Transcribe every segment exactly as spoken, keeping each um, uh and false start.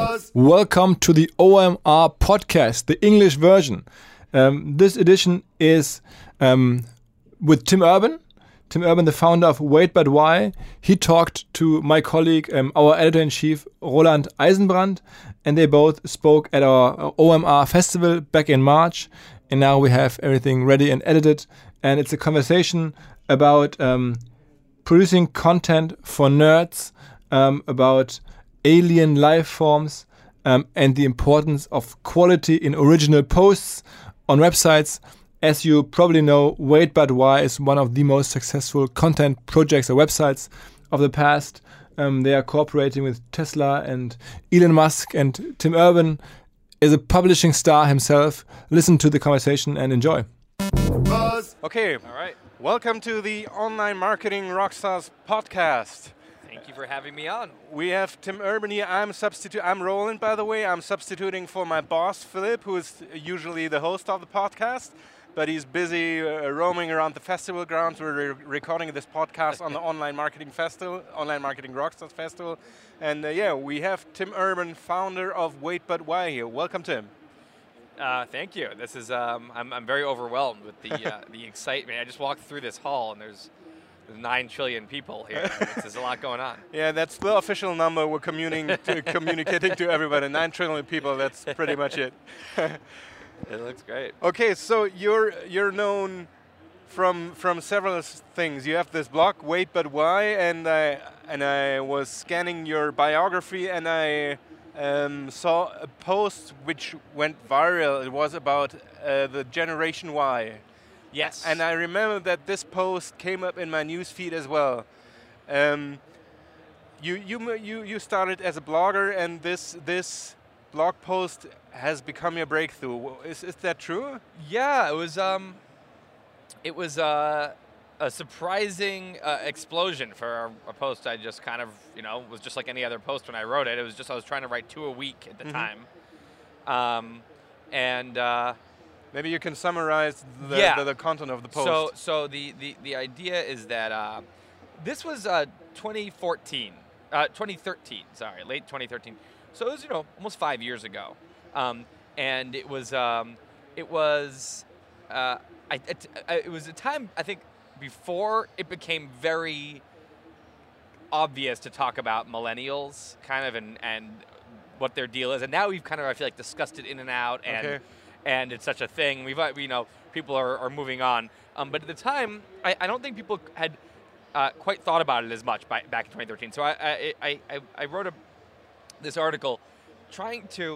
Buzz. Welcome to the O M R podcast, the English version. Um, this edition is um, with Tim Urban. Tim Urban, the founder of Wait But Why. He talked to my colleague, um, our editor-in-chief, Roland Eisenbrand, and they both spoke at our O M R festival back in March. And now we have everything ready and edited. And it's a conversation about um, producing content for nerds, um, about alien life forms, um, and the importance of quality in original posts on websites. As you probably know, Wait But Why is one of the most successful content projects or websites of the past. Um, they are cooperating with Tesla and Elon Musk, and Tim Urban is a publishing star himself. Listen to the conversation and enjoy. Buzz. Okay, all right. Welcome to the Online Marketing Rockstars podcast. Thank you for having me on. We have Tim Urban here. I'm substitu- I'm Roland, by the way. I'm substituting for my boss, Philip, who is usually the host of the podcast, but he's busy uh, roaming around the festival grounds. We're re- recording this podcast on the Online Marketing Festival, Online Marketing Rockstars Festival. And uh, yeah, we have Tim Urban, founder of Wait But Why here. Welcome, Tim. Uh, thank you. This is um, I'm I'm very overwhelmed with the uh, the excitement. I just walked through this hall and there's, there's nine trillion people here. There's a lot going on. Yeah, that's the official number we're communing to, communicating to everybody. Nine trillion people. That's pretty much it. It looks great. Okay, so you're you're known from from several things. You have this blog, Wait But Why, and I and I was scanning your biography and I. Um, saw a post which went viral. It was about uh, the Generation Y. Yes. And I remember that this post came up in my news feed as well. Um, you you you you started as a blogger, and this this blog post has become your breakthrough. Is is that true? Yeah, it was um, it was uh. a surprising uh, explosion for a, a post. I just kind of, you know, was just like any other post when I wrote it. It was just I was trying to write two a week at the mm-hmm. time. Um, and uh, maybe you can summarize the, yeah. the, the content of the post. So, so the, the, the idea is that uh, this was uh, twenty fourteen, uh, twenty thirteen, sorry, late twenty thirteen. So it was, you know, almost five years ago. Um, and it was, um, it was, uh, I, it, it was a time, I think, before it became very obvious to talk about millennials, kind of, and, and what their deal is. And now we've kind of, I feel like, discussed it in and out, and okay. and it's such a thing. We've, you know, people are, are moving on. Um, but at the time, I, I don't think people had uh, quite thought about it as much by, back in twenty thirteen. So I I, I, I wrote a, this article trying to,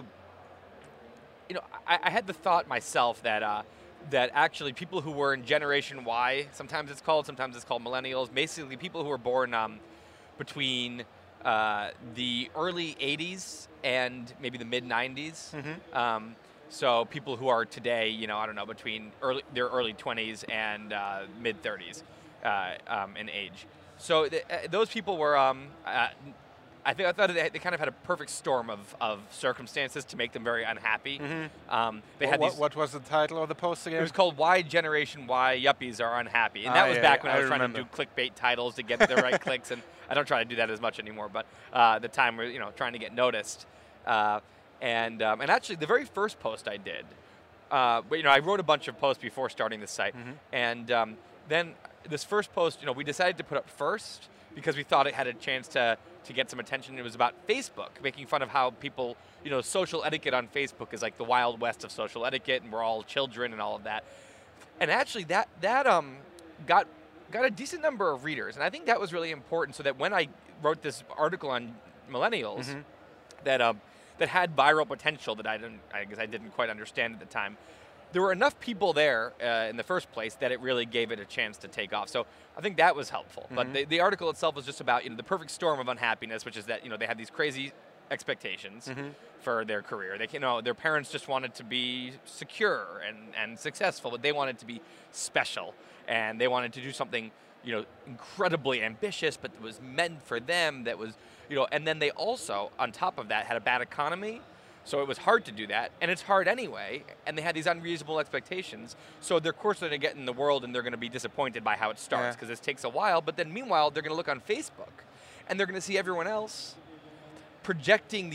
you know, I, I had the thought myself that uh, that actually people who were in Generation Y, sometimes it's called, sometimes it's called millennials, basically people who were born um, between uh, the early eighties and maybe the mid nineties. Mm-hmm. Um, so people who are today, you know, I don't know, between early, their early twenties and uh, mid thirties uh, um, in age. So th- uh, those people were, um, uh, I think I thought they, they kind of had a perfect storm of, of circumstances to make them very unhappy. Mm-hmm. Um, they what, had what, these, what was the title of the post again? It was called Why Generation Y Yuppies Are Unhappy. And ah, that was yeah, back when I I was remember. trying to do clickbait titles to get the right clicks. And I don't try to do that as much anymore, but uh, the time we're, you know, trying to get noticed. Uh, and um, and actually, the very first post I did, uh, but, you know, I wrote a bunch of posts before starting the site. Mm-hmm. And um, then this first post, you know, we decided to put up first because we thought it had a chance to to get some attention. It was about Facebook, making fun of how people, you know, social etiquette on Facebook is like the Wild West of social etiquette, and we're all children and all of that. And actually, that that um got got a decent number of readers, and I think that was really important. So that when I wrote this article on millennials, mm-hmm. that um that had viral potential that I didn't, I guess I didn't quite understand at the time, there were enough people there uh, in the first place that it really gave it a chance to take off. So I think that was helpful. Mm-hmm. But the, the article itself was just about, you know, the perfect storm of unhappiness, which is that, you know, they had these crazy expectations mm-hmm. for their career. They, you know, their parents just wanted to be secure and, and successful, but they wanted to be special, and they wanted to do something, you know, incredibly ambitious, but that was meant for them. That was, you know, and then they also, on top of that, had a bad economy. So it was hard to do that, and it's hard anyway, and they had these unreasonable expectations. So their course they're going to get in the world, and they're going to be disappointed by how it starts, because yeah. this takes a while. But then meanwhile, they're going to look on Facebook, and they're going to see everyone else projecting these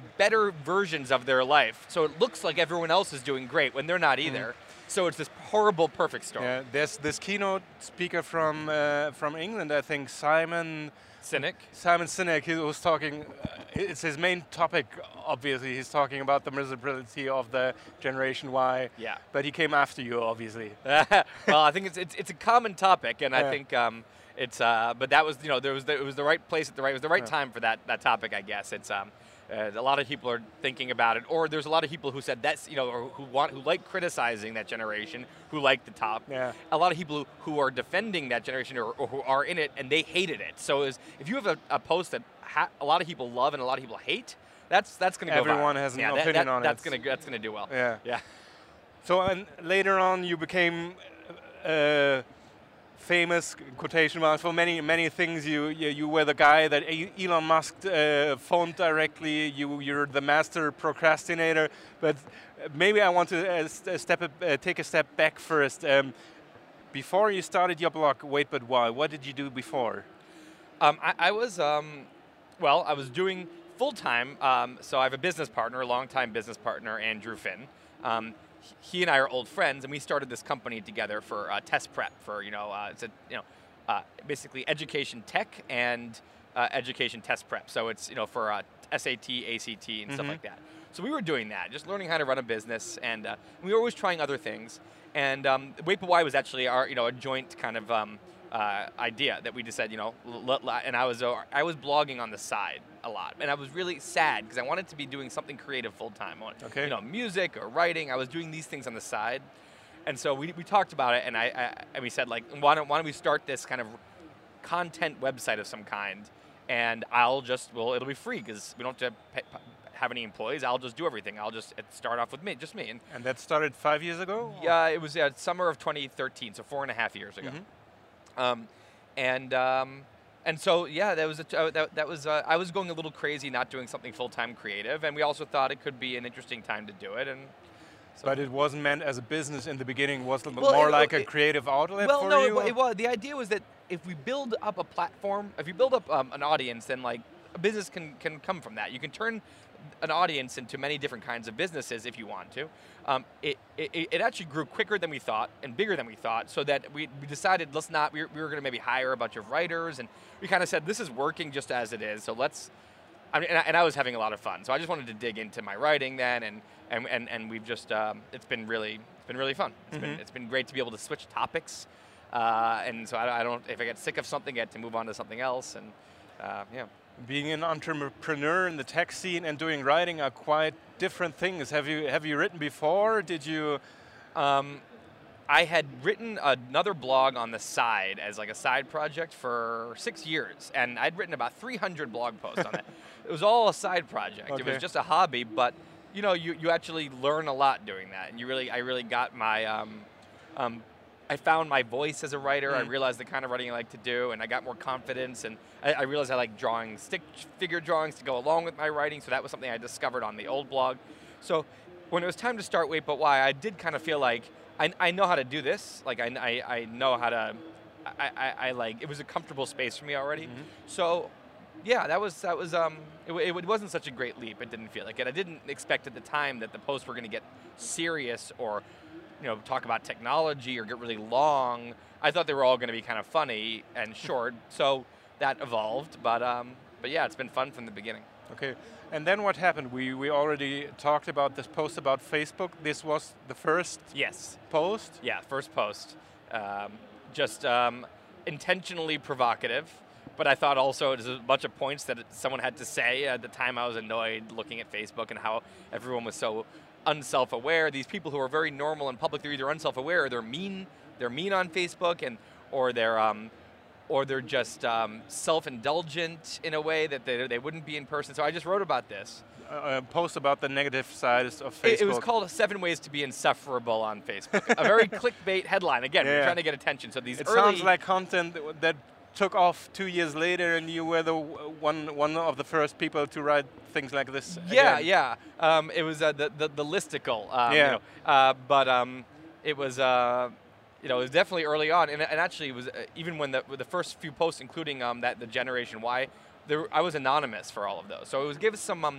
better versions of their life. So it looks like everyone else is doing great when they're not either. Mm. So it's this horrible, perfect storm. Yeah, there's this keynote speaker from uh, from England, I think, Simon Sinek. Simon Sinek. He was talking. Uh, it's his main topic. Obviously, he's talking about the miserability of the Generation Y. Yeah. But he came after you, obviously. Well, I think it's it's, it's a common topic, and yeah. I think um, it's. Uh, but that was you know there was the, it was the right place at the right it was the right yeah. time for that that topic. I guess it's. Um, Uh, a lot of people are thinking about it, or there's a lot of people who said that's, you know, or who want, who like criticizing that generation, who like the top. Yeah. A lot of people who, who are defending that generation, or, or who are in it, and they hated it. So is, if you have a, a post that ha a lot of people love and a lot of people hate, that's that's going to go viral. Everyone has an yeah, opinion that, that, on that's it. Gonna, that's going to do well. Yeah. Yeah. So and later on, you became. Uh, famous quotation marks for many many things. You you, you were the guy that Elon Musk uh, phoned directly. You you're the master procrastinator. But maybe I want to uh, step uh, take a step back first. Um, before you started your blog, Wait But Why, what did you do before? Um, I, I was um, well. I was doing full time. Um, so I have a business partner, a longtime business partner, Andrew Finn. Um, He and I are old friends, and we started this company together for uh, test prep for, you know, uh, it's a, you know, uh, basically education tech and uh, education test prep. So it's, you know, for uh, S A T, A C T, and mm-hmm. stuff like that. So we were doing that, just learning how to run a business, and uh, we were always trying other things. And um, Wait But Why was actually our, you know, a joint kind of um, uh, idea that we just said, you know, l l and I was uh, I was blogging on the side a lot, and I was really sad because I wanted to be doing something creative full time. Okay. You know, music or writing. I was doing these things on the side, and so we we talked about it, and I, I and we said like, why don't why don't we start this kind of content website of some kind, and I'll just well it'll be free because we don't have to pay, have any employees. I'll just do everything. I'll just start off with me, just me. And, and that started five years ago? Yeah, it was uh, summer of twenty thirteen, so four and a half years ago. Mm-hmm. Um, and um, and so yeah, that was a, uh, that, that was uh, I was going a little crazy, not doing something full time creative, and we also thought it could be an interesting time to do it. And so but it wasn't meant as a business in the beginning. Was it well, more it, like it, a creative outlet well, for no, you? Well, no, it was. The idea was that if we build up a platform, if you build up um, an audience, then like a business can can come from that. You can turn an audience into many different kinds of businesses if you want to. Um, it, it, it actually grew quicker than we thought and bigger than we thought, so that we, we decided let's not, we were, we were going to maybe hire a bunch of writers, and we kind of said this is working just as it is, so let's, I mean, and I, and I was having a lot of fun, so I just wanted to dig into my writing then, and and, and, and we've just, um, it's been really, it's been really fun. It's, mm-hmm. been, it's been great to be able to switch topics, uh, and so I, I don't, if I get sick of something, I get to move on to something else, and uh, yeah. Being an entrepreneur in the tech scene and doing writing are quite different things. Have you have you written before? Did you? Um, I had written another blog on the side as like a side project for six years, and I'd written about three hundred blog posts on it. It was all a side project. Okay. It was just a hobby, but you know, you you actually learn a lot doing that, and you really, I really got my. Um, um, I found my voice as a writer. Mm. I realized the kind of writing I like to do, and I got more confidence, and I, I realized I like drawing stick figure drawings to go along with my writing, so that was something I discovered on the old blog. So when it was time to start Wait But Why, I did kind of feel like I, I know how to do this. Like I, I, I know how to, I, I, I like, it was a comfortable space for me already. Mm-hmm. So yeah, that was, that was um, it, it wasn't such a great leap. It didn't feel like it. I didn't expect at the time that the posts were going to get serious or, you know, talk about technology or get really long. I thought they were all going to be kind of funny and short, so that evolved. But um, but yeah, it's been fun from the beginning. Okay, and then what happened? We we already talked about this post about Facebook. This was the first yes post. Yeah, first post. Um, just um, intentionally provocative, but I thought also it was a bunch of points that someone had to say. At the time, I was annoyed looking at Facebook and how everyone was so unself-aware. These people who are very normal in public, they're either unself-aware or they're mean. They're mean on Facebook, and or they're um, or they're just um, self-indulgent in a way that they they wouldn't be in person. So I just wrote about this. Uh, a post about the negative sides of Facebook. It, it was called Seven Ways to Be Insufferable on Facebook. A very clickbait headline. Again, yeah. we're trying to get attention. So these it early sounds like content that took off two years later, and you were the one one of the first people to write things like this. Yeah, again. yeah. Um, it was uh, the, the the listicle. Um, yeah. You know, uh, but um, it was uh, you know it was definitely early on, and, and actually it was uh, even when the with the first few posts, including um, that the Generation Y, there I was anonymous for all of those. So it was give us some. Um,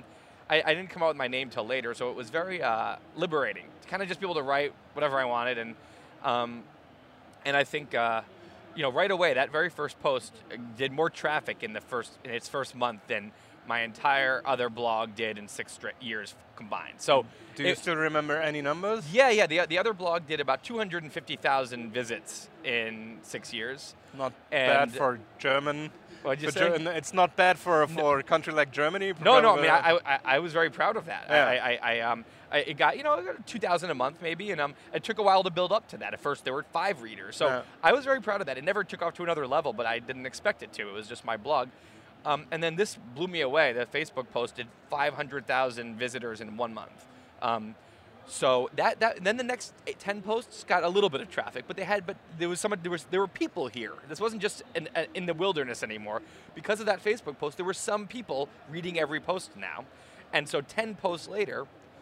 I, I didn't come out with my name till later, so it was very uh, liberating to kind of just be able to write whatever I wanted, and um, and I think uh, you know right away that very first post did more traffic in the first in its first month than my entire other blog did in six straight years combined. So, do you it, still remember any numbers? Yeah, yeah. The the other blog did about two hundred fifty thousand visits in six years. Not and bad for German. What'd you for say? Ger it's not bad for for a country like Germany. No, no. I mean, I, I I was very proud of that. Yeah. I, I, I um I, it got you know two thousand a month maybe, and um it took a while to build up to that. At first there were five readers, so Yeah. I was very proud of that. It never took off to another level, but I didn't expect it to. It was just my blog. Um, and then this blew me away. That Facebook posted five hundred thousand visitors in one month. Um, so that that then the next eight, ten posts got a little bit of traffic, but they had but there was some there was there were people here. This wasn't just in, in the wilderness anymore. Because of that Facebook post, there were some people reading every post now, and so ten posts later,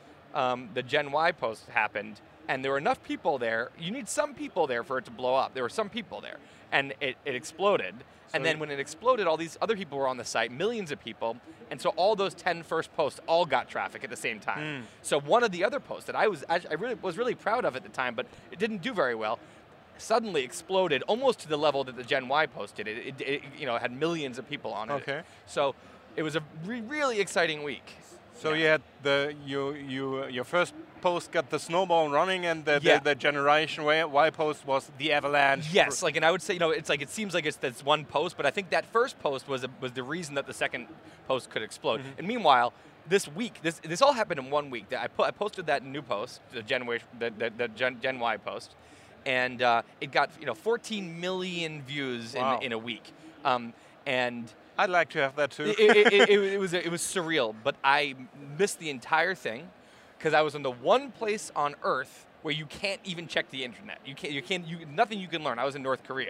um, the Gen Y post happened, and there were enough people there. You need some people there for it to blow up. There were some people there, and it, it exploded. So and then when it exploded, all these other people were on the site, millions of people, and so all those ten first posts all got traffic at the same time. Mm. So one of the other posts that I was I really was really proud of at the time, but it didn't do very well, suddenly exploded almost to the level that the Gen Y post did. It, it, it you know had millions of people on it. Okay. So it was a re really exciting week. So Yeah. you had the you you your first post got the snowball running, and the Yeah. the, the Generation Y Y post was the avalanche. Yes, like, and I would say, you know, it's like it seems like it's this one post, but I think that first post was a, was the reason that the second post could explode. Mm-hmm. And meanwhile, this week, this this all happened in one week. That I put I posted that new post, the Gen Y, the, the, the Gen, Gen Y post, and uh, it got you know fourteen million views Wow. in in a week, um, and. I'd like to have that too. it, it, it, it, it was it was surreal, but I missed the entire thing because I was in the one place on Earth where you can't even check the internet. You can't. You can't. You nothing you can learn. I was in North Korea.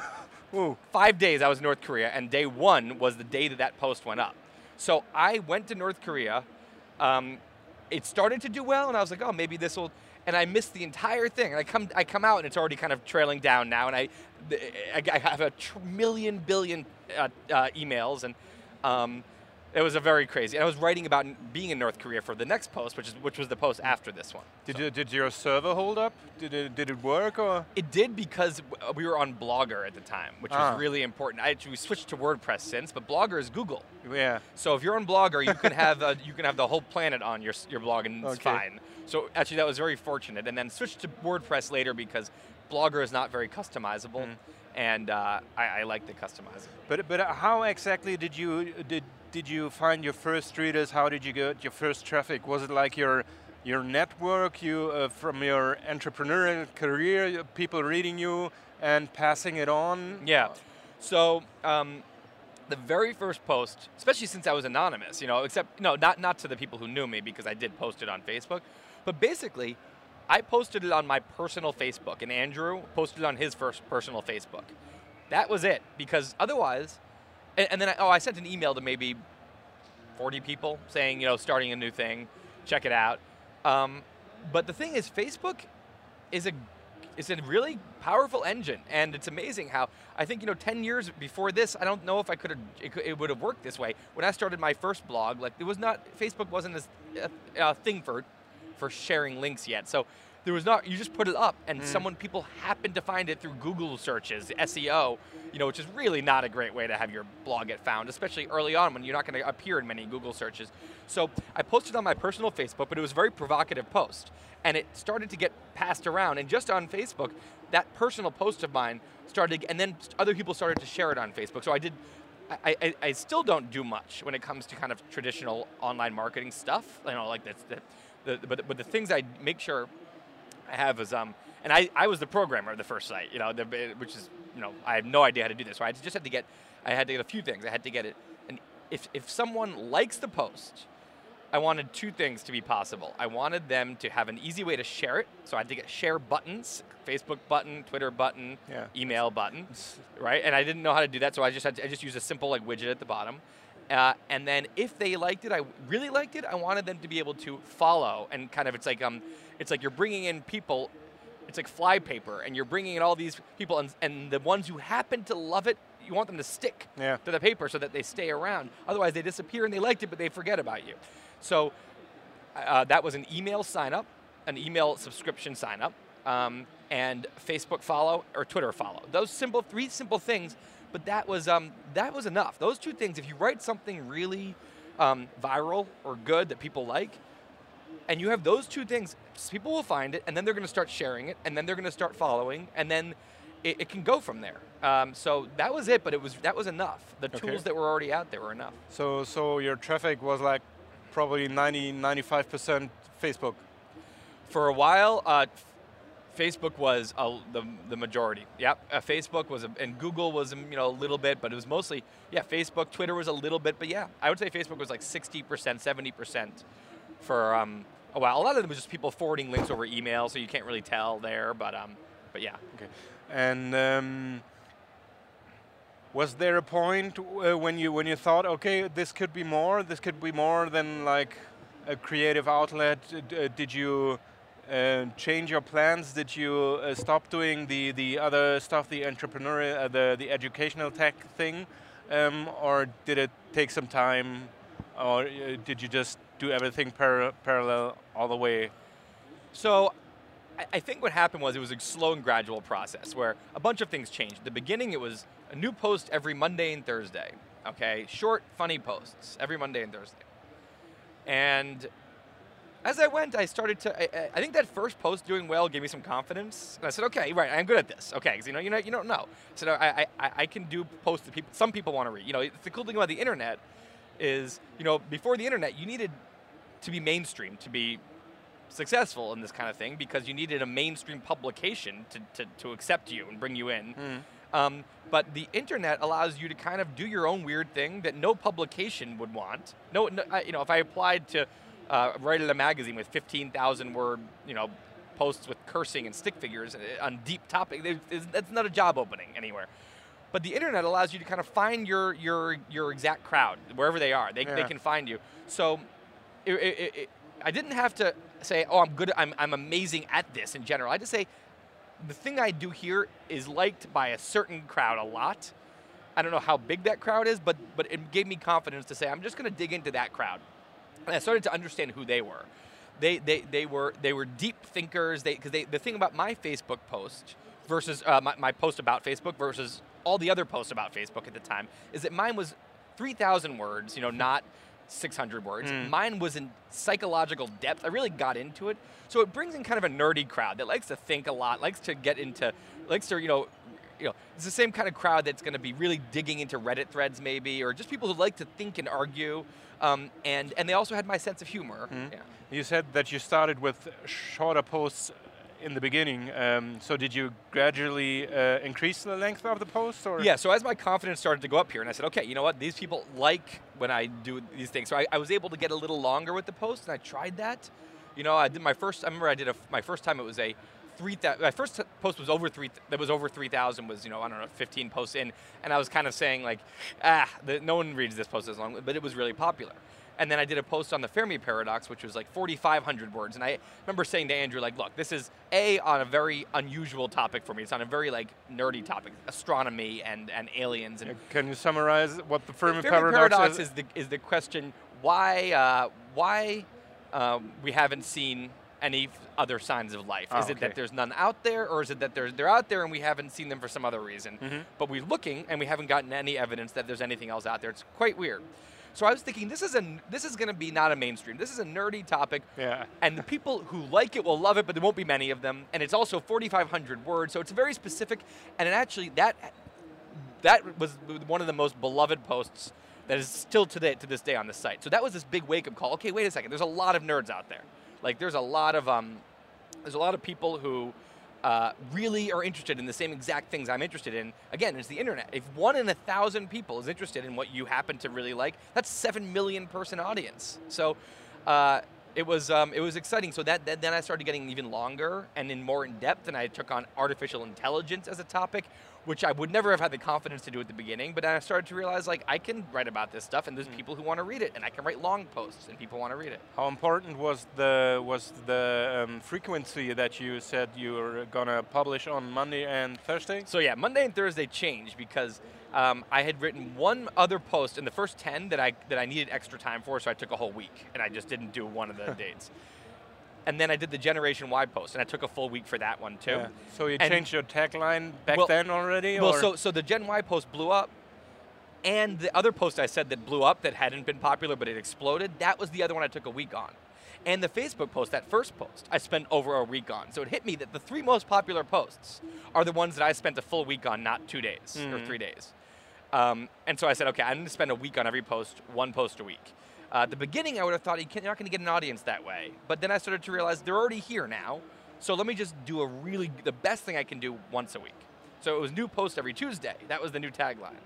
Ooh. Five days I was in North Korea, and day one was the day that that post went up. So I went to North Korea. Um, it started to do well, and I was like, oh, maybe this will. And I missed the entire thing. And I come, I come out, and it's already kind of trailing down now. And I, I, I have a tr million billion uh, uh, emails, and um, it was a very crazy. And I was writing about being in North Korea for the next post, which is which was the post after this one. Did So you did your server hold up? Did it did it work or? It did because w- we were on Blogger at the time, which Ah. was really important. I actually we switched to WordPress since, but Blogger is Google. Yeah. So if you're on Blogger, you can have uh, you can have the whole planet on your s- your blog, and it's Okay. fine. So actually, that was very fortunate. And then switched to WordPress later because Blogger is not very customizable, Mm. and uh, I, I like the customizing. But but how exactly did you did did you find your first readers? How did you get your first traffic? Was it like your your network, you uh, from your entrepreneurial career, people reading you and passing it on? Yeah. So um, the very first post, especially since I was anonymous, you know, except no, not not to the people who knew me because I did post it on Facebook, but basically, I posted it on my personal Facebook, and Andrew posted it on his first personal Facebook. That was it, because otherwise, and, and then I, oh, I sent an email to maybe forty people saying, you know, starting a new thing, check it out. Um, but the thing is, Facebook is a is a really powerful engine, and it's amazing how I think you know ten years before this, I don't know if I could have it, could- it would have worked this way. When I started my first blog, like it was not Facebook wasn't this uh, uh, thing for for sharing links yet, so there was not. You just put it up, and someone people happened to find it through Google searches, S E O, you know, which is really not a great way to have your blog get found, especially early on when you're not going to appear in many Google searches. So I posted on my personal Facebook, but it was a very provocative post, and it started to get passed around. And just on Facebook, that personal post of mine started, and then other people started to share it on Facebook. So I did. I, I, I still don't do much when it comes to kind of traditional online marketing stuff, you know, like that's the, the but but the things I make sure I have is um, and I, I was the programmer of the first site, you know, the, which is you know I have no idea how to do this. So I just had to get, I had to get a few things. I had to get it, and if if someone likes the post, I wanted two things to be possible. I wanted them to have an easy way to share it, so I had to get share buttons, Facebook button, Twitter button, Yeah. email button, right? And I didn't know how to do that, so I just had to, I just used a simple like widget at the bottom. Uh, and then if they liked it, I really liked it, I wanted them to be able to follow and kind of, it's like um, it's like you're bringing in people, it's like flypaper, and you're bringing in all these people, and, and the ones who happen to love it, you want them to stick Yeah. to the paper so that they stay around. Otherwise, they disappear and they liked it, but they forget about you. So uh, that was an email sign up, an email subscription sign up, um, and Facebook follow or Twitter follow. Those simple, three simple things, but that was um, that was enough. Those two things, if you write something really um, viral or good that people like, and you have those two things, people will find it, and then they're going to start sharing it, and then they're going to start following, and then it, it can go from there. Um, so that was it, but it was that was enough. The Okay. tools that were already out there were enough. So, so your traffic was like probably ninety, ninety-five percent Facebook. For a while, uh, f- Facebook was a, the the majority. Yep, uh, Facebook was, a, and Google was um, you know a little bit, but it was mostly yeah Facebook. Twitter was a little bit, but yeah, I would say Facebook was like sixty percent, seventy percent for um, a while. A lot of them was just people forwarding links over email, so you can't really tell there. But um, but yeah. Okay. And um, was there a point uh, when you when you thought, okay, this could be more. This could be more than like a creative outlet. Uh, d- uh, did you uh, change your plans? Did you uh, stop doing the the other stuff, the entrepreneurial, uh, the the educational tech thing, um, or did it take some time, or uh, did you just do everything par- parallel all the way? So I, I think what happened was it was a slow and gradual process where a bunch of things changed. At the beginning, it was a new post every Monday and Thursday. Okay, short, funny posts every Monday and Thursday. And as I went, I started to. I, I think that first post doing well gave me some confidence, and I said, "Okay, right, I'm good at this." Okay, because you know, you know, you don't know. So I, I, I can do posts that people, some people want to read. You know, it's the cool thing about the internet is, you know, before the internet, you needed to be mainstream to be successful in this kind of thing because you needed a mainstream publication to to, to accept you and bring you in. Mm. Um, but the internet allows you to kind of do your own weird thing that no publication would want. No, no I, you know, if I applied to uh, write at a magazine with fifteen thousand word, you know, posts with cursing and stick figures on deep topic, that's not a job opening anywhere. But the internet allows you to kind of find your your your exact crowd wherever they are. They Yeah. they can find you. So it, it, it, I didn't have to say, oh, I'm good. I'm I'm amazing at this in general. I just say, the thing I do here is liked by a certain crowd a lot. I don't know how big that crowd is, but but it gave me confidence to say I'm just going to dig into that crowd, and I started to understand who they were. They they they were they were deep thinkers. They because they the thing about my Facebook post versus uh, my my post about Facebook versus all the other posts about Facebook at the time is that mine was three thousand words. You know, not six hundred words. Mm. Mine was in psychological depth. I really got into it. So it brings in kind of a nerdy crowd that likes to think a lot, likes to get into, likes to, you know, you know, it's the same kind of crowd that's going to be really digging into Reddit threads maybe, or just people who like to think and argue. Um, and, and they also had my sense of humor. Mm. Yeah. You said that you started with shorter posts in the beginning. Um, so did you gradually uh, increase the length of the post? Or? Yeah, so as my confidence started to go up here, and I said, okay, you know what, these people like when I do these things. So I, I was able to get a little longer with the post, and I tried that. You know, I did my first, I remember I did a, my first time it was a three thousand, my first post was over three, that was over three thousand was, you know, I don't know, fifteen posts in, and I was kind of saying like, ah, the, no one reads this post as long, but it was really popular. And then I did a post on the Fermi paradox, which was like forty-five hundred words. And I remember saying to Andrew, like, look, this is A, on a very unusual topic for me. It's on a very like nerdy topic, astronomy and, and aliens. And Can you summarize what the Fermi, the Fermi paradox, paradox is? is the, is the question why, uh, why um, we haven't seen any other signs of life. Oh, is it okay. that there's none out there, or is it that they're, they're out there and we haven't seen them for some other reason? Mm-hmm. But we're looking and we haven't gotten any evidence that there's anything else out there. It's quite weird. So I was thinking, this is a this is going to be not a mainstream. This is a nerdy topic, Yeah. and the people who like it will love it, but there won't be many of them. And it's also forty-five hundred words, so it's very specific. And it actually that that was one of the most beloved posts that is still today to this day on the site. So that was this big wake-up call. Okay, wait a second. There's a lot of nerds out there. Like there's a lot of um, there's a lot of people who. Uh, really are interested in the same exact things I'm interested in. Again, it's the internet. If one in a thousand people is interested in what you happen to really like, that's seven million person audience. So uh, it was um, it was exciting. So that, that then I started getting even longer and in more in depth, and I took on artificial intelligence as a topic, which I would never have had the confidence to do at the beginning. But then I started to realize like I can write about this stuff, and there's mm. people who want to read it, and I can write long posts, and people want to read it. How important was the was the um, frequency that you said you were gonna publish on Monday and Thursday? So yeah, Monday and Thursday changed because Um, I had written one other post in the first ten that I that I needed extra time for, so I took a whole week, and I just didn't do one of the dates. And then I did the Generation Y post, and I took a full week for that one too. Yeah. So you and changed your tagline back well, then already? Well, or? so so the Gen Y post blew up, and the other post I said that blew up that hadn't been popular but it exploded, that was the other one I took a week on. And the Facebook post, that first post, I spent over a week on. So it hit me that the three most popular posts are the ones that I spent a full week on, not two days mm-hmm. or three days. Um, and so I said, okay, I'm going to spend a week on every post, one post a week. Uh, at the beginning, I would have thought you're not going to get an audience that way. But then I started to realize they're already here now. So let me just do a really, the best thing I can do once a week. So it was new post every Tuesday. That was the new tagline.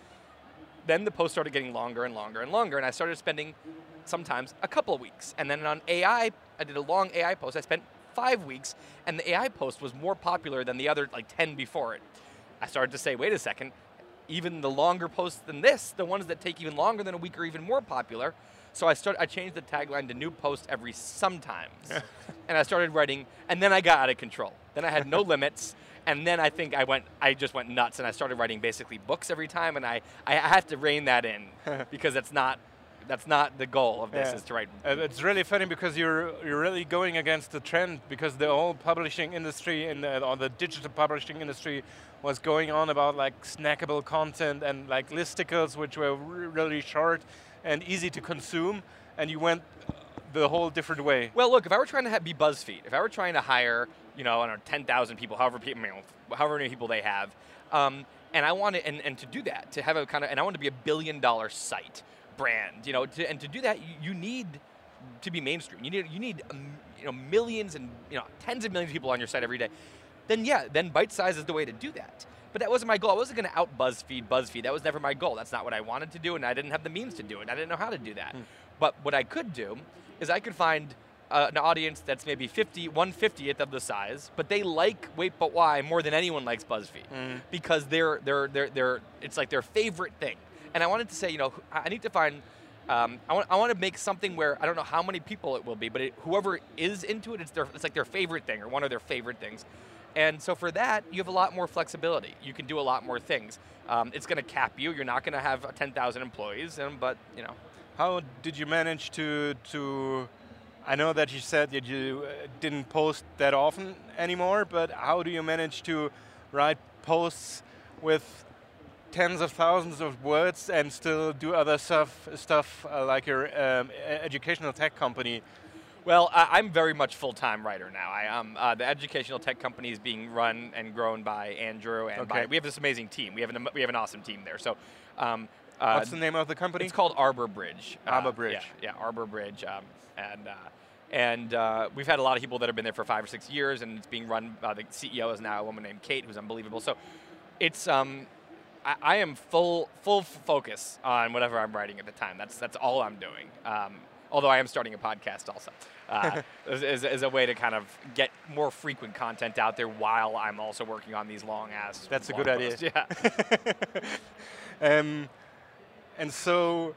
Then the post started getting longer and longer and longer, and I started spending sometimes a couple of weeks. And then on A I, I did a long A I post. I spent five weeks, and the A I post was more popular than the other like ten before it. I started to say, wait a second, even the longer posts than this, the ones that take even longer than a week are even more popular. So I started. I changed the tagline to new post every sometimes. And I started writing, and then I got out of control. Then I had no limits. And then I think I went, I just went nuts, and I started writing basically books every time, and I, I have to rein that in because that's not, that's not the goal of this. Yeah. Is to write. Uh, it's really funny because you're you're really going against the trend because the whole publishing industry and the, or the digital publishing industry was going on about like snackable content and like listicles which were really short and easy to consume, and you went the whole different way. Well, look, if I were trying to have, be BuzzFeed, if I were trying to hire, you know, I don't know, ten thousand people, however, people, you know, however many people they have, um, and I wanted, and, and to do that, to have a kind of, and I want to be a billion dollar site brand, you know, to, and to do that, you, you need to be mainstream. You need, you need, um, you know, millions and you know, tens of millions of people on your site every day. Then yeah, then bite size is the way to do that. But that wasn't my goal. I wasn't going to out BuzzFeed, BuzzFeed. That was never my goal. That's not what I wanted to do, and I didn't have the means to do it. I didn't know how to do that. Hmm. But what I could do is I could find uh, an audience that's maybe fifty, one fiftieth of the size, but they like Wait But Why more than anyone likes BuzzFeed mm. because they're they're they're they're it's like their favorite thing. And I wanted to say, you know, I need to find. Um, I want I want to make something where I don't know how many people it will be, but it, whoever is into it, it's their it's like their favorite thing or one of their favorite things. And so for that, you have a lot more flexibility. You can do a lot more things. Um, it's going to cap you. You're not going to have ten thousand employees, um, but you know. How did you manage to to? I know that you said that you uh, didn't post that often anymore, but how do you manage to write posts with tens of thousands of words and still do other stuff, stuff uh, like your um, educational tech company? Well, I, I'm very much full-time writer now. I um, uh, the educational tech company is being run and grown by Andrew, and okay. by, we have this amazing team. We have an we have an awesome team there. So, um, uh, what's the name of the company? It's called Arbor Bridge. Arbor uh, Bridge. Yeah, yeah, Arbor Bridge, um, and uh, and uh, we've had a lot of people that have been there for five or six years, and it's being run. Uh, the C E O is now a woman named Kate, who's unbelievable. So, it's um, I, I am full full focus on whatever I'm writing at the time. That's that's all I'm doing. Um, although I am starting a podcast also. Uh, as, as a way to kind of get more frequent content out there while I'm also working on these long ass. That's long a good posts. idea. Yeah. um, and so,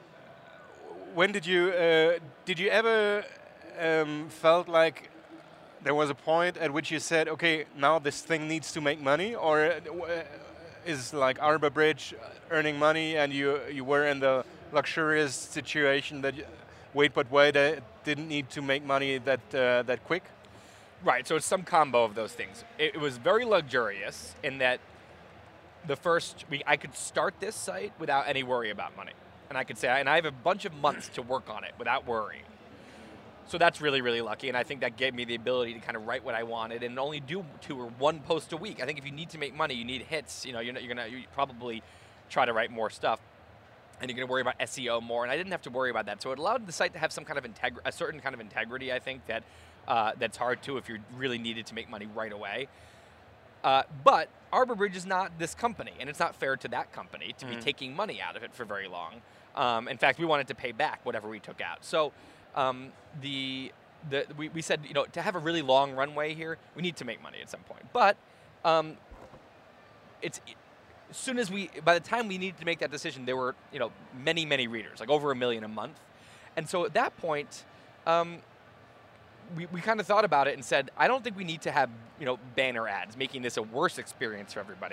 when did you uh, did you ever um, felt like there was a point at which you said, okay, now this thing needs to make money, or uh, is like Arbor Bridge earning money and you you were in the luxurious situation that you, Wait But Why they didn't need to make money that uh, that quick? Right, so it's some combo of those things. It, it was very luxurious in that the first week I could start this site without any worry about money. And I could say, and I have a bunch of months to work on it without worrying. So that's really, really lucky, and I think that gave me the ability to kind of write what I wanted and only do two or one post a week. I think if you need to make money, you need hits. You know, you're, not, you're gonna you probably try to write more stuff. And you're going to worry about S E O more, and I didn't have to worry about that. So it allowed the site to have some kind of integ- a certain kind of integrity, I think, that uh, that's hard to if you really needed to make money right away. Uh, but Arbor Bridge is not this company, and it's not fair to that company to mm-hmm. be taking money out of it for very long. Um, in fact, we wanted to pay back whatever we took out. So um, the the we, we said, you know, to have a really long runway here, we need to make money at some point. But um, it's... It, As soon as we, by the time we needed to make that decision, there were, you know, many, many readers, like over a million a month. And so at that point, um, we, we kind of thought about it and said, I don't think we need to have, you know, banner ads, making this a worse experience for everybody.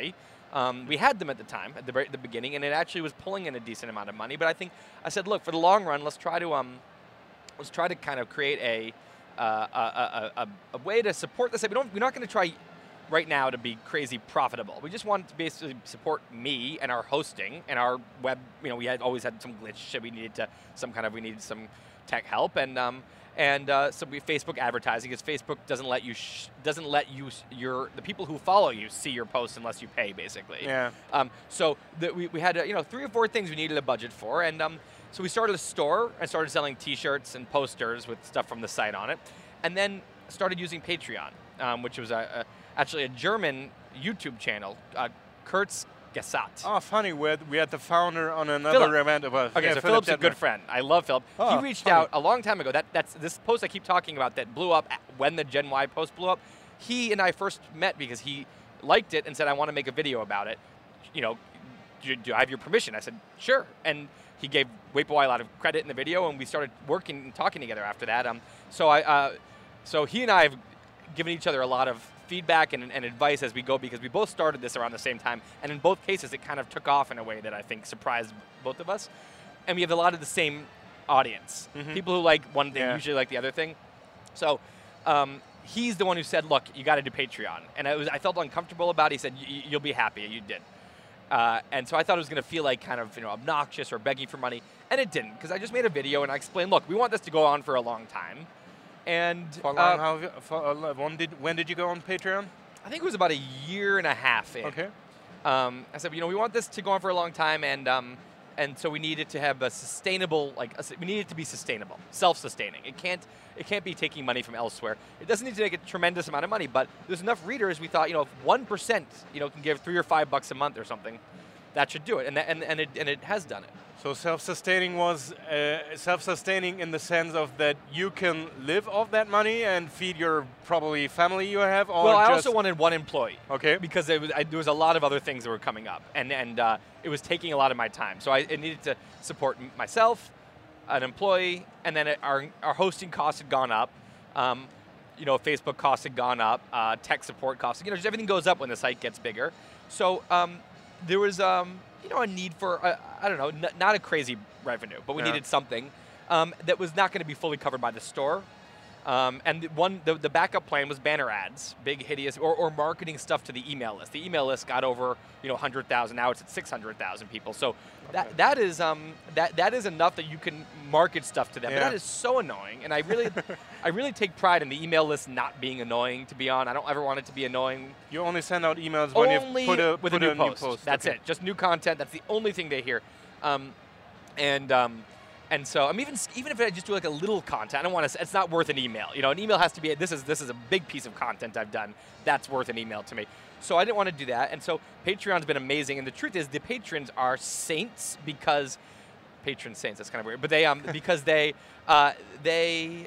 Um, we had them at the time, at the, very, the beginning, and it actually was pulling in a decent amount of money. But I think I said, look, for the long run, let's try to um, let's try to kind of create a uh, a, a, a, a way to support this. We don't, we're not going to try right now to be crazy profitable. We just want to basically support me and our hosting and our web. You know, we had always had some glitch. We needed to some kind of we needed some tech help, and um, and uh, so we Facebook advertising, because Facebook doesn't let you sh doesn't let you your the people who follow you see your posts unless you pay, basically. Yeah. Um, so the, we we had uh, you know three or four things we needed a budget for, and um, so we started a store and started selling T-shirts and posters with stuff from the site on it, and then started using Patreon, um, which was a, a, actually a German YouTube channel, uh, Kurtz Gesat. Oh, funny. We had, we had the founder on another Philip. event of us. Okay, yeah, so Philip Philip's a Detmer. good friend. I love Philip. Oh, he reached funny. out a long time ago. That that's this post I keep talking about that blew up when the Gen Y post blew up. He and I first met because he liked it and said, I want to make a video about it. You know, do, do I have your permission? I said, sure. And he gave Wait But Why a lot of credit in the video, and we started working and talking together after that. Um, so I, uh, so he and I have given each other a lot of feedback and, and advice as we go, because we both started this around the same time, and in both cases it kind of took off in a way that I think surprised both of us. And we have a lot of the same audience. Mm-hmm. People who like one thing Yeah. usually like the other thing. So um, he's the one who said, look, you got to do Patreon. And I, was, I felt uncomfortable about it. He said, you'll be happy, and you did. Uh, and so I thought it was going to feel like kind of you know obnoxious or begging for money, and it didn't, because I just made a video and I explained, look, we want this to go on for a long time. And For uh, long, how, for, uh, when, did, when did you go on Patreon? I think it was about a year and a half in. Okay. Um, I said, you know, we want this to go on for a long time, and um, and so we need it to have a sustainable, like, a, we need it to be sustainable, self-sustaining. It can't, it can't be taking money from elsewhere. It doesn't need to make a tremendous amount of money, but there's enough readers. We thought, you know, if one percent, you know, can give three or five bucks a month or something, that should do it, and that, and and it and it has done it. So self-sustaining was uh, self-sustaining in the sense of that you can live off that money and feed your probably family you have, or Well, I just also wanted one employee. Okay. Because it was, I, there was a lot of other things that were coming up, and and uh, it was taking a lot of my time. So I it needed to support m myself, an employee, and then it, our our hosting costs had gone up. Um, you know, Facebook costs had gone up. Uh, tech support costs. You know, just everything goes up when the site gets bigger. So um, there was. Um, you know, a need for, uh, I don't know, n not a crazy revenue, but we Yeah. needed something um, that was not going to be fully covered by the store. Um, and the one, the, the backup plan was banner ads, big, hideous, or, or marketing stuff to the email list. The email list got over, you know, one hundred thousand. Now it's at six hundred thousand people. So that that is um, that that is enough that you can market stuff to them. But Yeah. that is so annoying, and I really, I really take pride in the email list not being annoying to be on. I don't ever want it to be annoying. You only send out emails when Only you put a, with put a new post. post. That's Okay. it. Just new content. That's the only thing they hear. Um, and um, and so I'm even even if I just do like a little content, I don't want to. It's not worth an email. You know, an email has to be. This is this is a big piece of content I've done. That's worth an email to me. So I didn't want to do that. And so Patreon's been amazing. And the truth is, the patrons are saints because patron saints. That's kind of weird, but they um because they uh, they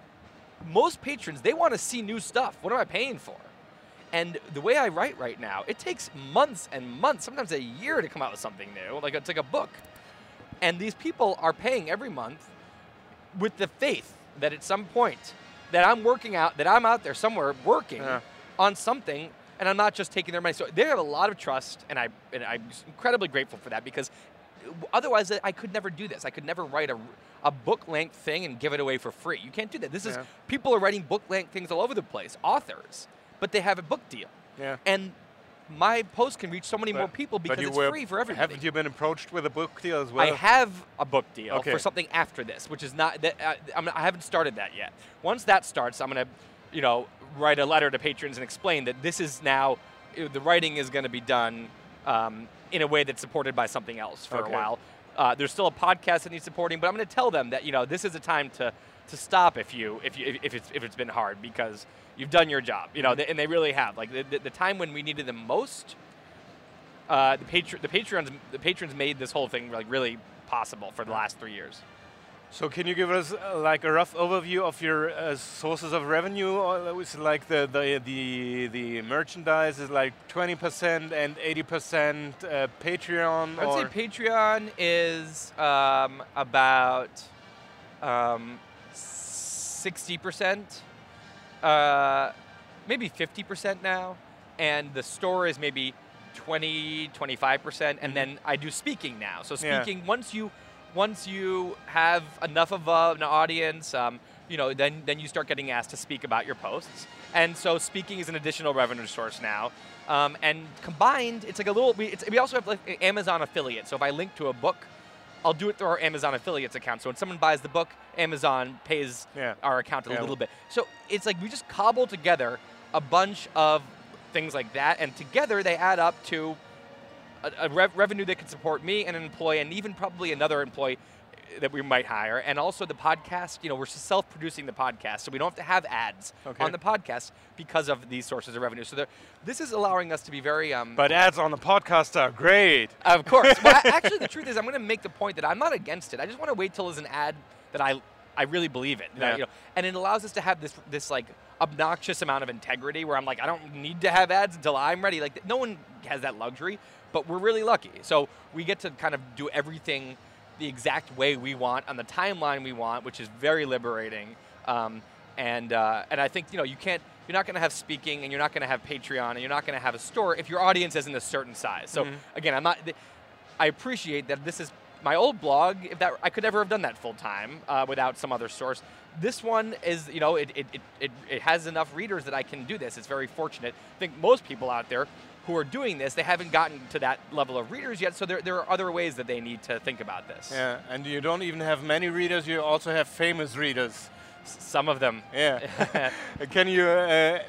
most patrons, they want to see new stuff. What am I paying for? And the way I write right now, it takes months and months, sometimes a year to come out with something new. Like it's like a book. And these people are paying every month with the faith that at some point that I'm working out, that I'm out there somewhere working Yeah. on something, and I'm not just taking their money. So they have a lot of trust, and, I, and I'm incredibly grateful for that, because otherwise I could never do this. I could never write a, a book-length thing and give it away for free. You can't do that. This is, Yeah. people are writing book-length things all over the place, authors, but they have a book deal. Yeah. And my post can reach so many But- more people but because you it's were- free for everybody. Haven't you been approached with a book deal as well? I have a book deal Okay. for something after this, which is not that uh, I'm, I haven't started that yet. Once that starts, I'm going to, you know, write a letter to patrons and explain that this is now uh, the writing is going to be done um, in a way that's supported by something else for Okay. a while. Uh, there's still a podcast that needs supporting, but I'm going to tell them that you know this is a time to to stop if you if you if it's if it's been hard, because you've done your job, you know, Mm-hmm. and they really have. Like the, the, the time when we needed them most. Uh, the, patr the patrons, the patrons made this whole thing like really possible for the last three years. So can you give us uh, like a rough overview of your uh, sources of revenue? Or is it like the the the the merchandise is like twenty percent and eighty percent uh, Patreon? I'd or say Patreon is um, about um, sixty percent, uh, maybe fifty percent now, and the store is maybe twenty, twenty-five percent, and then I do speaking now. So Yeah. speaking, once you once you have enough of a, an audience, um, you know, then then you start getting asked to speak about your posts. And so speaking is an additional revenue source now. Um, and combined, it's like a little, we, it's, we also have like an Amazon affiliate. So if I link to a book, I'll do it through our Amazon affiliates account. So when someone buys the book, Amazon pays Yeah. our account a Yeah. little bit. So it's like we just cobble together a bunch of things like that, and together they add up to a, a rev revenue that could support me and an employee, and even probably another employee that we might hire. And also the podcast, you know, we're self-producing the podcast, so we don't have to have ads Okay. on the podcast because of these sources of revenue. So there- this is allowing us to be very... Um, But ads on the podcast are great. of course. Well, a- actually, the truth is, I'm going to make the point that I'm not against it. I just want to wait till there's an ad that I, I really believe it. that I- Yeah. you know, and it allows us to have this, this like obnoxious amount of integrity where I'm like, I don't need to have ads until I'm ready. Like, no one has that luxury, but we're really lucky. So we get to kind of do everything the exact way we want on the timeline we want, which is very liberating. Um, and uh, and I think you know you can't. You're not going to have speaking, and you're not going to have Patreon, and you're not going to have a store if your audience isn't a certain size. So Mhm. again, I'm not. I appreciate that this is my old blog. If that I could never have done that full time uh, without some other source. This one is, you know, it it, it it it has enough readers that I can do this. It's very fortunate. I think most people out there who are doing this, they haven't gotten to that level of readers yet, so there, there are other ways that they need to think about this. Yeah, and you don't even have many readers, you also have famous readers. S- Some of them. Yeah. Can you, uh,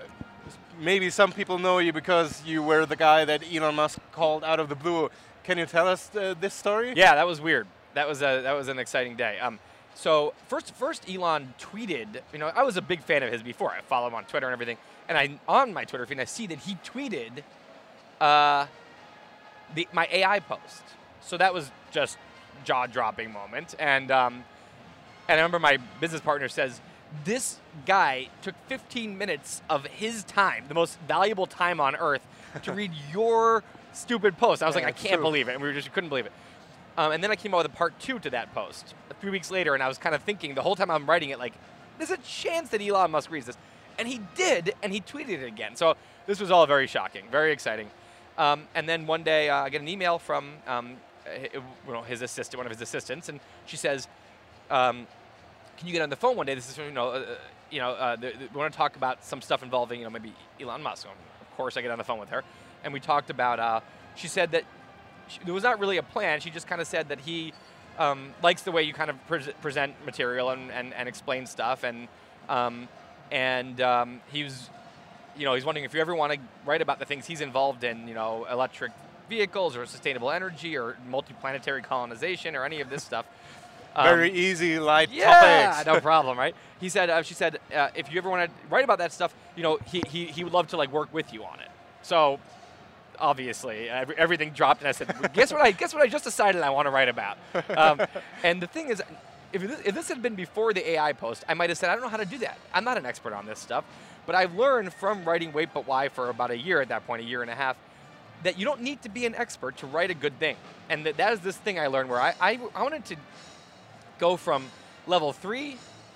maybe some people know you because you were the guy that Elon Musk called out of the blue. Can you tell us uh, this story? Yeah, that was weird. That was a that was an exciting day. Um, so first first Elon tweeted, you know, I was a big fan of his before. I follow him on Twitter and everything. And I on my Twitter feed, I see that he tweeted uh, the my A I post. So that was just jaw-dropping moment. And um, and I remember my business partner says, this guy took fifteen minutes of his time, the most valuable time on earth, to read your stupid post. I was Yeah, like, I it's can't true. believe it. And we were just couldn't believe it. Um, and then I came out with a part two to that post three weeks later, and I was kind of thinking the whole time I'm writing it, like, there's a chance that Elon Musk reads this. And he did, and he tweeted it again. So this was all very shocking, very exciting. Um, and then one day uh, I get an email from um, hi- you know, his assistant, one of his assistants, and she says, um, can you get on the phone one day? This is, you know, uh, you know, uh, the, the, we want to talk about some stuff involving, you know, maybe Elon Musk. So of course, I get on the phone with her, and we talked about. Uh, she said that she, there was not really a plan. She just kind of said that he um, likes the way you kind of pre present material and, and, and explain stuff, and um, and um, he was, you know, he's wondering if you ever want to write about the things he's involved in, you know, electric vehicles or sustainable energy or multiplanetary colonization or any of this stuff. Um, Very easy, light yeah, topics. no problem, right? He said, uh, she said, uh, if you ever want to write about that stuff, you know, he, he, he would love to like work with you on it. So, obviously, every, everything dropped, and I said, well, guess what I guess what I just decided I want to write about. Um, and the thing is, if this, if this had been before the A I post, I might have said, I don't know how to do that. I'm not an expert on this stuff, but I've learned from writing Wait But Why for about a year at that point, a year and a half, that you don't need to be an expert to write a good thing. And that, that is this thing I learned where I, I, I wanted to go from level three,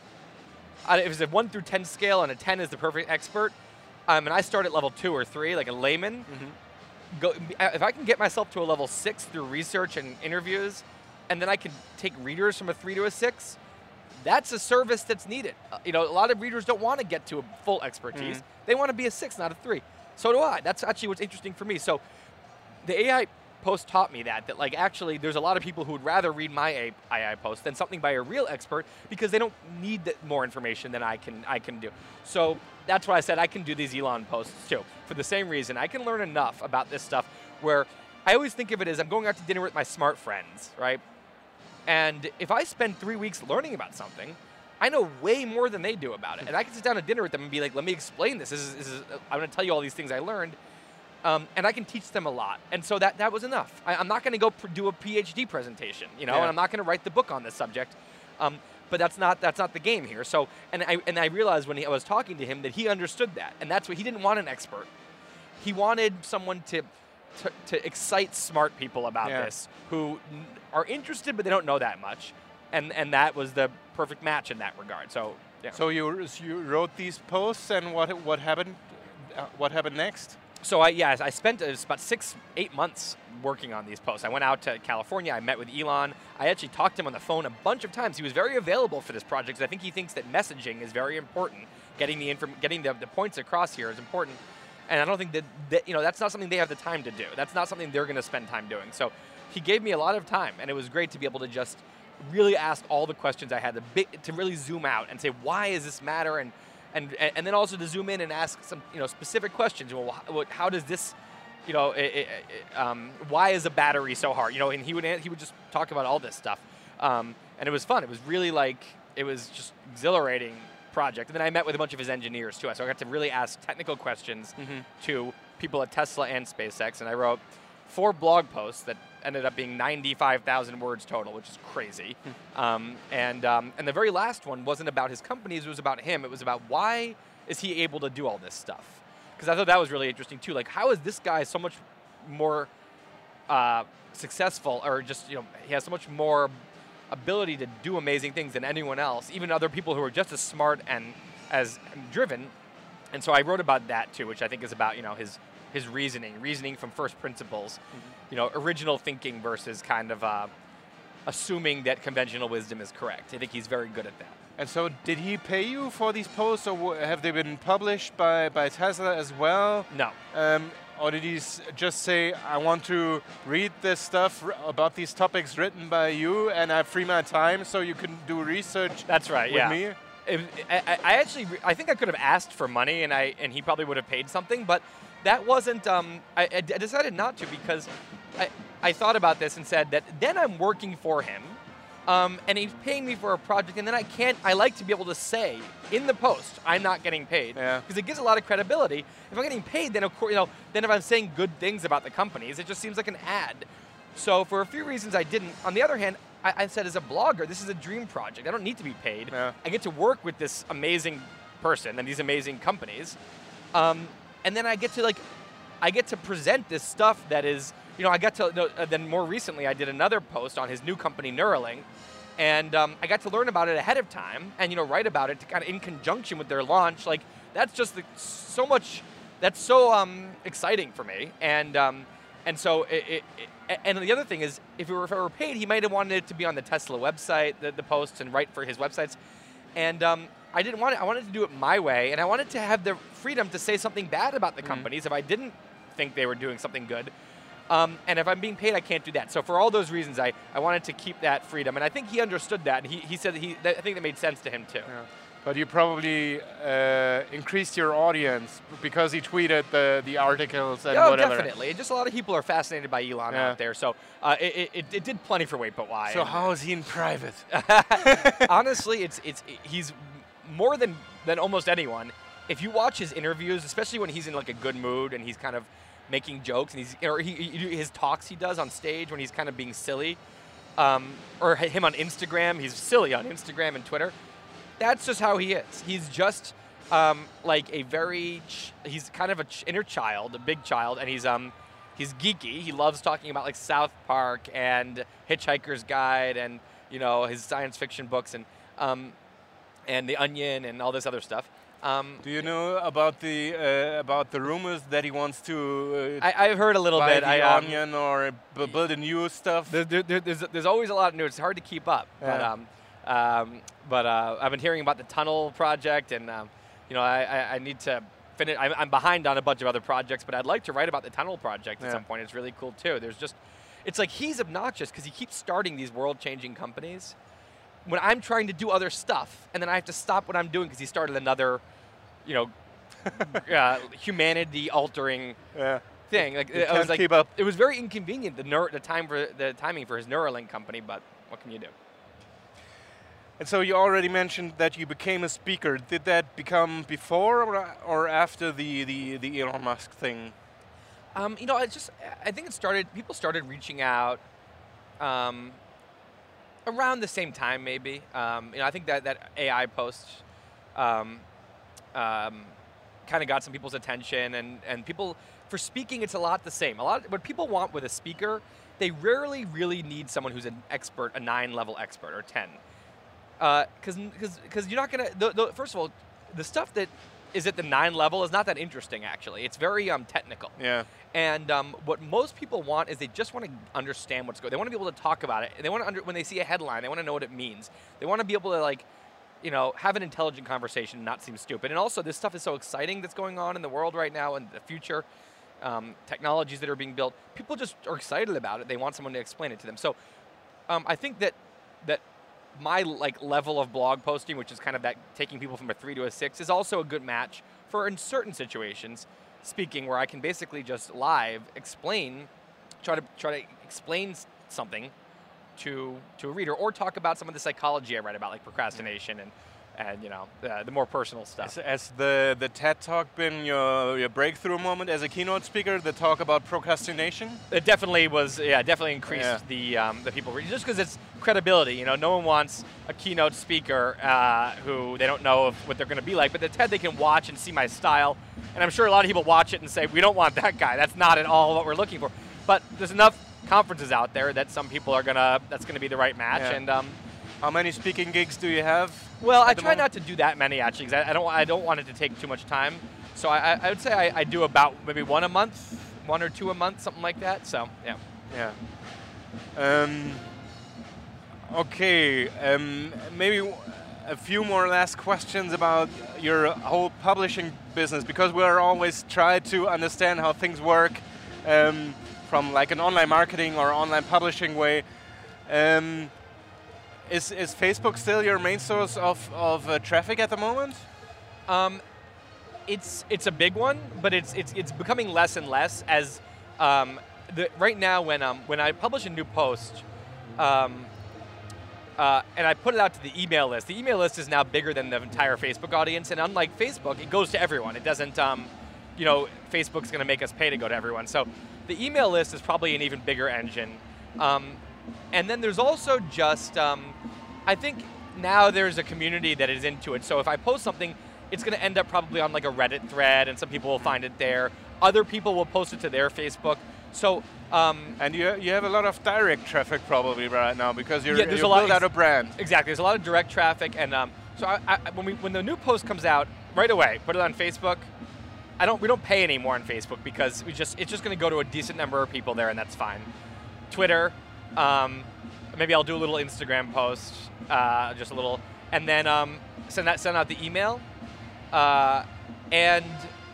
uh, it was a one through ten scale, and a ten is the perfect expert. Um, and I start at level two or three, like a layman. Mm-hmm. Go, if I can get myself to a level six through research and interviews, and then I can take readers from a three to a six, that's a service that's needed. Uh, you know, a lot of readers don't want to get to a full expertise. Mhm. They want to be a six, not a three. So do I. That's actually what's interesting for me. So the A I post taught me that, that like actually there's a lot of people who would rather read my A I post than something by a real expert because they don't need that more information than I can I can do. So that's why I said I can do these Elon posts too. For the same reason, I can learn enough about this stuff where I always think of it as I'm going out to dinner with my smart friends, right? And if I spend three weeks learning about something, I know way more than they do about it. And I can sit down at dinner with them and be like, let me explain this. This is, this is I'm going to tell you all these things I learned. Um, and I can teach them a lot. And so that, that was enough. I, I'm not going to go pr do a PhD presentation, you know, Yeah. and I'm not going to write the book on this subject. Um, but that's not, that's not the game here. So, and I, and I realized when he, I was talking to him that he understood that. And that's what, he didn't want an expert. He wanted someone to, to, to excite smart people about Yeah. this who n- are interested, but they don't know that much. And, and that was the perfect match in that regard. So, yeah. So you, you wrote these posts, and what what happened? Uh, what happened next? so I yeah, I spent uh, about six, eight months working on these posts. I went out to California. I met with Elon. I actually talked to him on the phone a bunch of times. He was very available for this project. I think he thinks that messaging is very important. Getting the inform getting the, the points across here is important. And I don't think that, that, you know, that's not something they have the time to do. That's not something they're going to spend time doing. So he gave me a lot of time, and it was great to be able to just really ask all the questions I had, to, big, to really zoom out and say, why does this matter? And, and, and then also to zoom in and ask some, you know, specific questions. Well, how, how does this, you know, it, it, it, um, why is a battery so hard? You know, and he would, he would just talk about all this stuff. Um, and it was fun. It was really like, it was just exhilarating project. And then I met with a bunch of his engineers too. So I got to really ask technical questions mm-hmm. to people at Tesla and SpaceX. And I wrote four blog posts that ended up being ninety-five thousand words total, which is crazy. Mm. Um, and um, and the very last one wasn't about his companies, it was about him. It was about why is he able to do all this stuff? Because I thought that was really interesting too. Like, how is this guy so much more uh, successful, or just, you know, he has so much more ability to do amazing things than anyone else, even other people who are just as smart and as driven. And so I wrote about that too, which I think is about, you know, his his reasoning, reasoning from first principles, mm-hmm. you know, original thinking versus kind of uh, assuming that conventional wisdom is correct. I think he's very good at that. And so did he pay you for these posts, or have they been published by, by Tesla as well? No. Um, or did he s just say, I want to read this stuff about these topics written by you, and I have free my time so you can do research That's right, with yeah. me? It, I, I actually, I think I could have asked for money, and I and he probably would have paid something, but that wasn't, um, I, I decided not to, because I, I thought about this and said that then I'm working for him, um, and he's paying me for a project, and then I can't, I like to be able to say in the post, I'm not getting paid, because yeah. it gives a lot of credibility. If I'm getting paid, then of course, you know, then if I'm saying good things about the companies, it just seems like an ad. So for a few reasons I didn't. On the other hand, I, I said as a blogger, this is a dream project. I don't need to be paid. Yeah. I get to work with this amazing person and these amazing companies. Um, and then I get to like, I get to present this stuff that is, you know, I got to, uh, then more recently I did another post on his new company, Neuralink, and um, I got to learn about it ahead of time and, you know, write about it to kind of in conjunction with their launch. Like, that's just the, so much, that's so um, exciting for me. And um, and so, it, it, it, and the other thing is, if, it were, if I were paid, he might have wanted it to be on the Tesla website, the, the posts, and write for his websites. And um, I didn't want it. I wanted to do it my way, and I wanted to have the freedom to say something bad about the mm-hmm. companies if I didn't think they were doing something good. Um, and if I'm being paid, I can't do that. So for all those reasons, I, I wanted to keep that freedom. And I think he understood that. And he, he said, he, that, I think that made sense to him too. Yeah. But you probably uh, increased your audience because he tweeted the, the articles and oh, whatever. Oh, definitely. Just a lot of people are fascinated by Elon yeah. out there. So uh, it, it, it did plenty for Wait But Why. So how is he in private? Honestly, it's, it's, he's more than, than almost anyone. If you watch his interviews, especially when he's in like a good mood and he's kind of making jokes, and he's or he, he, his talks he does on stage when he's kind of being silly, um, or him on Instagram, he's silly on Instagram and Twitter. That's just how he is. He's just um, like a very, ch he's kind of an ch inner child, a big child, and he's um, he's geeky. He loves talking about like South Park and Hitchhiker's Guide and, you know, his science fiction books and um, and The Onion and all this other stuff. Um, Do you know about the uh, about the rumors that he wants to? Uh, I, I've heard a little buy bit. The I, um, Onion or b build a new stuff. There, there, there's there's always a lot of news. It's hard to keep up. Yeah. But um, um, but uh, I've been hearing about the tunnel project, and um, you know, I, I, I need to finish. I'm, I'm behind on a bunch of other projects, but I'd like to write about the tunnel project at yeah. some point. It's really cool too. There's just, it's like he's obnoxious because he keeps starting these world-changing companies when I'm trying to do other stuff, and then I have to stop what I'm doing because he started another, you know, uh, humanity-altering yeah. thing. Like you I can't was like, keep up. it was very inconvenient the ner the time for the timing for his Neuralink company, but what can you do? And so you already mentioned that you became a speaker. Did that become before or, or after the, the the Elon Musk thing? Um, you know, I just I think it started. People started reaching out. Um, around the same time, maybe. Um, you know, I think that that A I post um, um, kind of got some people's attention, and and people for speaking, it's a lot the same. A lot what people want with a speaker, they rarely really need someone who's an expert, a nine-level expert or ten, because uh, because because you're not gonna. The, the, first of all, the stuff that is at the nine level is not that interesting, actually. It's very um, technical. Yeah. And um, what most people want is they just want to understand what's going on. They want to be able to talk about it. They want to under, when they see a headline, they want to know what it means. They want to be able to, like, you know, have an intelligent conversation and not seem stupid. And also, this stuff is so exciting that's going on in the world right now and the future, um, technologies that are being built. People just are excited about it. They want someone to explain it to them. So um, I think that that my like level of blog posting, which is kind of that taking people from a three to a six, is also a good match for in certain situations, speaking where I can basically just live explain, try to try to explain something to to a reader, or talk about some of the psychology I read about, like procrastination and and you know uh, the more personal stuff. Has, has the the TED Talk been your your breakthrough moment as a keynote speaker? The talk about procrastination? It definitely was. Yeah, definitely increased Yeah. the um, the people just because it's credibility. You know, no one wants a keynote speaker uh, who they don't know of what they're going to be like. But the TED, they can watch and see my style, and I'm sure a lot of people watch it and say, we don't want that guy. That's not at all what we're looking for. But there's enough conferences out there that some people are gonna. That's going to be the right match. Yeah. And um, How many speaking gigs do you have? well, I at the try moment? not to do that many actually, because I, I don't. I don't want it to take too much time. So I, I, I would say I, I do about maybe one a month, one or two a month, something like that. So yeah. Yeah. Um, okay. Um, maybe w- a few more last questions about your whole publishing business, because we're always try to understand how things work um, from like an online marketing or online publishing way. Um, is is Facebook still your main source of of uh, traffic at the moment? Um, it's it's a big one, but it's it's it's becoming less and less as um, the right now when um when I publish a new post, um, uh, and I put it out to the email list. The email list is now bigger than the entire Facebook audience, and unlike Facebook, it goes to everyone. It doesn't um, you know, Facebook's going to make us pay to go to everyone. So the email list is probably an even bigger engine. Um, and then there's also just um, I think now there's a community that is into it. So if I post something, it's going to end up probably on like a Reddit thread, and some people will find it there. Other people will post it to their Facebook. So, um, And you you have a lot of direct traffic probably right now because you're Yeah, there's you a lot- build out a brand. exactly, there's a lot of direct traffic, and um, so I, I, when we when the new post comes out, right away, put it on Facebook. I don't we don't pay anymore on Facebook because we just it's just going to go to a decent number of people there, and that's fine. Twitter, um, maybe I'll do a little Instagram post, uh, just a little, and then um, send that send out the email. Uh, and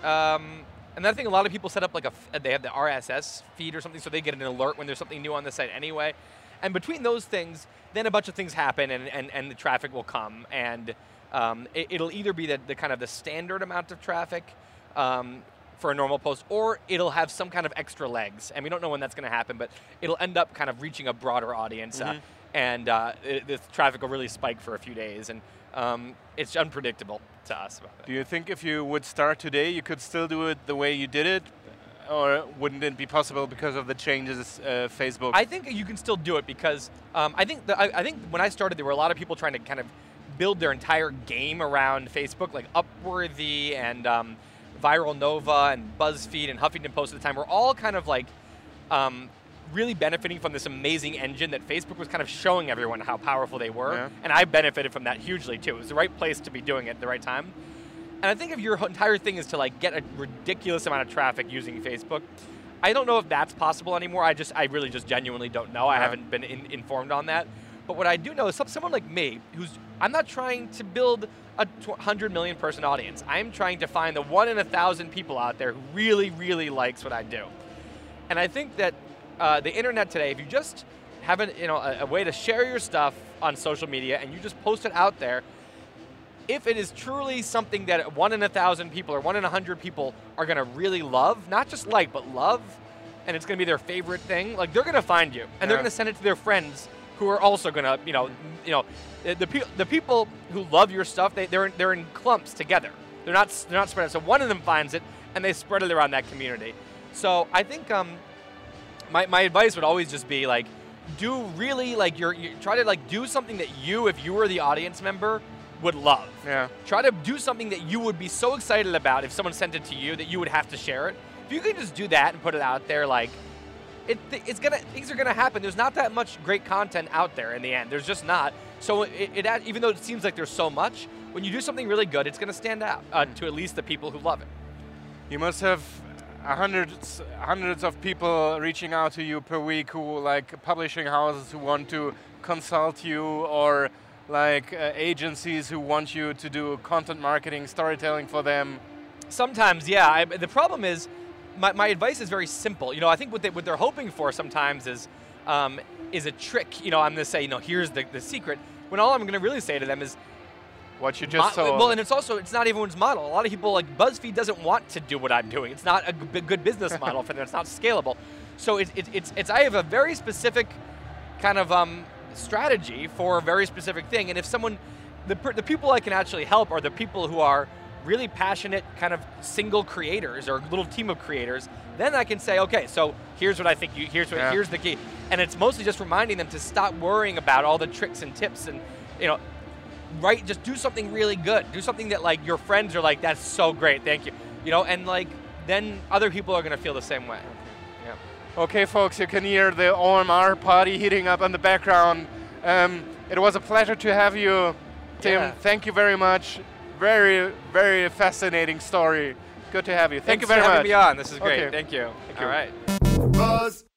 um, another thing, a lot of people set up like a, f- they have the R S S feed or something, so they get an alert when there's something new on the site anyway. And between those things, then a bunch of things happen, and, and, and the traffic will come. And um, it, it'll either be the, the kind of the standard amount of traffic um, for a normal post, or it'll have some kind of extra legs. And we don't know when that's going to happen, but it'll end up kind of reaching a broader audience, Mhm. uh, and uh, it, the traffic will really spike for a few days. And um, it's unpredictable to us about that. Do you think if you would start today, you could still do it the way you did it? Or wouldn't it be possible because of the changes uh, Facebook? I think you can still do it because um, I think the, I, I think when I started, there were a lot of people trying to kind of build their entire game around Facebook, like Upworthy and um, Viral Nova and BuzzFeed and Huffington Post at the time were all kind of like um, really benefiting from this amazing engine that Facebook was kind of showing everyone how powerful they were. Yeah. And I benefited from that hugely too. It was the right place to be doing it at the right time. And I think if your entire thing is to like get a ridiculous amount of traffic using Facebook, I don't know if that's possible anymore. I just, I really just genuinely don't know. I Yeah. haven't been in, informed on that. But what I do know is some, someone like me, who's, I'm not trying to build a one hundred million person audience. I'm trying to find the one in a thousand people out there who really, really likes what I do. And I think that uh, the internet today, if you just have a, you know, a, a way to share your stuff on social media and you just post it out there, if it is truly something that one in a thousand people or one in a hundred people are going to really love, not just like, but love, and it's going to be their favorite thing, like they're going to find you, and Yeah. they're going to send it to their friends who are also going to, you know, you know, the the, pe- the people who love your stuff, they they're in, they're in clumps together. They're not they're not spread out. So one of them finds it, and they spread it around that community. So I think um, my my advice would always just be like, do really like your you try to like do something that you, if you were the audience member, would love. yeah. Try to do something that you would be so excited about if someone sent it to you that you would have to share it. If you can just do that and put it out there, like, it, it's gonna things are gonna happen. There's not that much great content out there in the end. There's just not. So it, it add- even though it seems like there's so much, when you do something really good, it's going to stand out uh, to at least the people who love it. You must have hundreds, hundreds of people reaching out to you per week who like publishing houses who want to consult you, or like uh, agencies who want you to do content marketing, storytelling for them. Sometimes, yeah. I, the problem is, my, my advice is very simple. You know, I think what, they, what they're hoping for sometimes is um, is a trick. You know, I'm going to say, you know, here's the, the secret, when all I'm going to really say to them is, what you just Mo saw. Well, and it's also, it's not everyone's model. A lot of people, like BuzzFeed doesn't want to do what I'm doing. It's not a g good business model for them. It's not scalable. So it, it, it's, it's, I have a very specific kind of um, strategy for a very specific thing. And if someone, the, the people I can actually help are the people who are really passionate kind of single creators or a little team of creators, then I can say, okay, so here's what I think you, here's what, yeah. here's the key. And it's mostly just reminding them to stop worrying about all the tricks and tips and, you know, right, just do something really good. Do something that like your friends are like, that's so great, thank you. You know, and like, then other people are gonna feel the same way. Yeah. Okay folks, you can hear the O M R party heating up in the background. Um, it was a pleasure to have you, Tim. Yeah. Thank you very much. Very, very fascinating story. Good to have you. Thank Thanks you very for much. having me on. This is great. Okay. Thank you. Thank you. All right. Buzz.